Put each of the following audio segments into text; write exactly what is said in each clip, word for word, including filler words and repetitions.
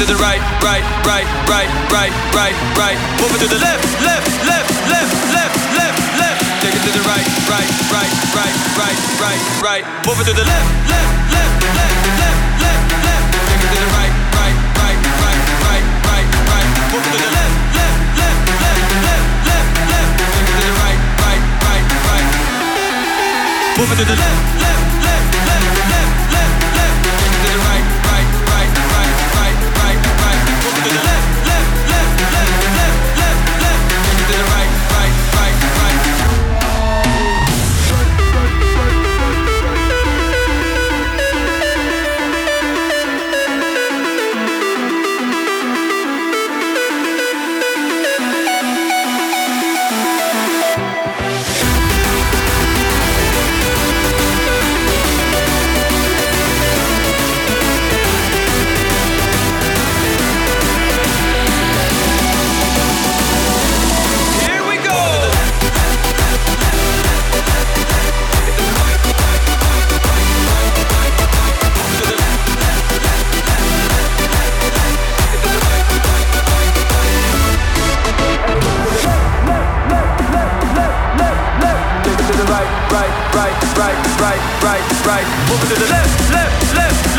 to the right, right, right, right, right, right, right. Move it to the left, left, left, left, left, left, left. Take it to the right, right, right, right, right, right, right. Move it to the left, left, left, left, left, left, left. Take it to the right, right, right, right, right, right, right. Move it to the left, left, left, left, left, left, left. Take it to the right, right, right, right. Move it to the left, left, left, left, left, left, left. Take it to the right, right, right, right, right, right, right. Move it to the left, left, left, left, left, left, left. Take it to the right, right, right, right.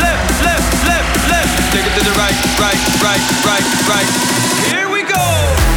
Right, right, right, right. Here we go.